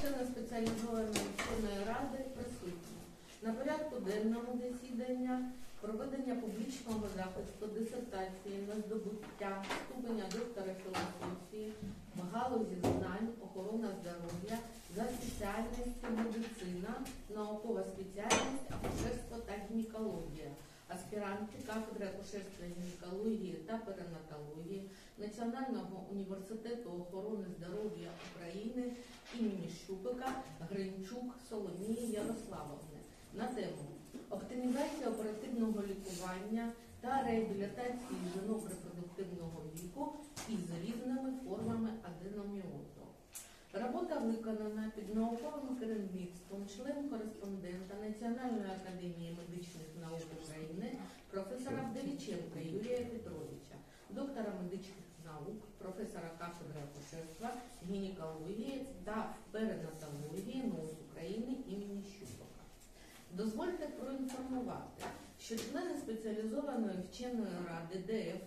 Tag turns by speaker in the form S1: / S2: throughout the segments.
S1: члени спеціалізованої вченої ради присутні. На порядку денному засідання проведення публічного захисту дисертації на здобуття ступеня доктора філософії в галузі знань, охорона здоров'я за спеціальністю медицина, наукова спеціальність акушерство та гінекологія, аспіранти кафедри акушерства, гінекології та перинатології Національного університету охорони здоров'я України імені Щупика Гринчук Соломії Ярославовни на тему оптимізація оперативного лікування та реабілітації жінок репродуктивного віку із різними формами аденоміозу. Робота виконана під науковим керівництвом член-кореспондента Національної академії медичних наук України професора Вдовіченка Юрія Петровича, доктора медичних наук, професора кафедри акушерства, гінекології та перинатології НУС України імені Щупика. Дозвольте проінформувати, що члени спеціалізованої вченої ради ДФ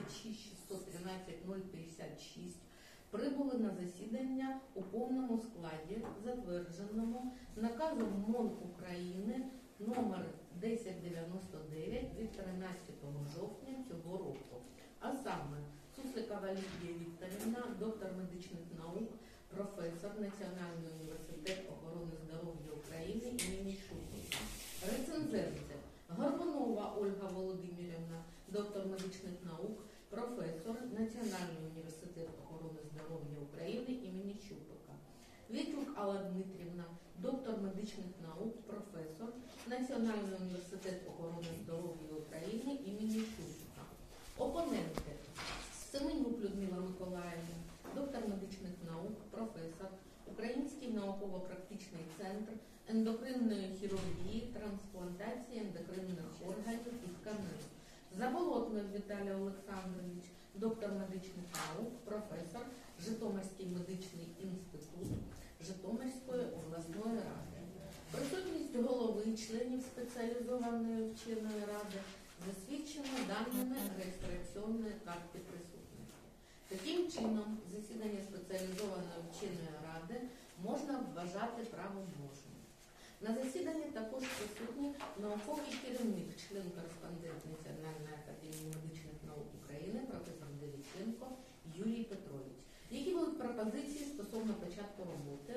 S1: 26613056 прибули на засідання у повному складі, затвердженому наказом МОН України номер 1099 від 13 жовтня цього року. А саме Сусликова Лідія Вікторівна, доктор медичних наук, професор Національного університету охорони здоров'я України імені Щупика. Рецензенти Горбунова Ольга Володимирівна, доктор медичних наук, професор Національного університету охорони здоров'я України імені Щупика. Вітрук Алла Дмитрівна, доктор медичних наук, професор Національного університету охорони здоров'я України імені Щупика. Опоненти Семенюк Людмила Миколаївна, доктор медичних наук, професор, Український науково-практичний центр ендокринної хірургії, трансплантації ендокринних органів і тканин. Заболотний Віталій Олександрович, доктор медичних наук, професор, Житомирський медичний інститут Житомирської обласної ради. Присутність голови і членів спеціалізованої вченої ради засвідчено даними реєстраційної карти присутності. Таким чином, засідання спеціалізованої вченої ради можна вважати правоможним. На засіданні також присутні науковий керівник, член-кореспондент Національної академії медичних наук України, професор Вдовіченко Юрій Петрович. Які будуть пропозиції стосовно початку роботи?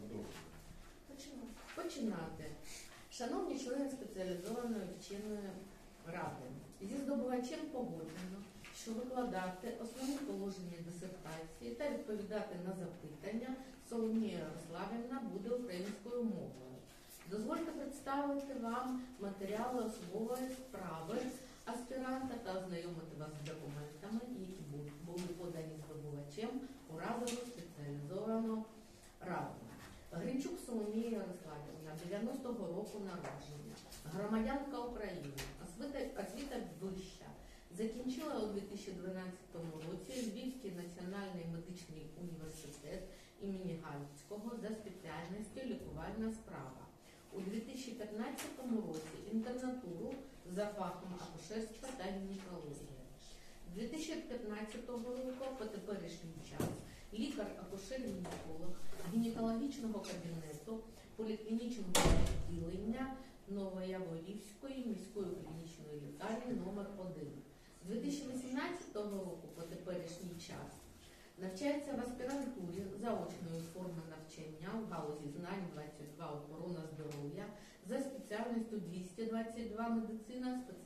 S1: Починати. Шановні члени спеціалізованої вченої ради, зі здобувачем погоджено, що викладати основні положення дисертації та відповідати на запитання Соломія Ярославівна буде українською мовою. Дозвольте представити вам матеріали особової справи аспіранта та ознайомити вас з документами, які були подані здобувачем у разову спеціалізовану раду. Гринчук Соломія Ярославівна, 90-го року народження, громадянка України, освіта вища, закінчила у 2012 році Львівський національний медичний університет імені Галицького за спеціальністю лікувальна справа. У 2015 році інтернатуру за фахом акушерства та гінекології. 2015 року по теперішній час лікар-акушер-гінеколог гінекологічного кабінету поліклінічного відділення Новояворівської міської клінічної лікарні номер 1. З 2018 року по теперішній час навчається в аспірантурі заочної форми навчання в галузі знань 22 охорона здоров'я за спеціальністю 222 медицина,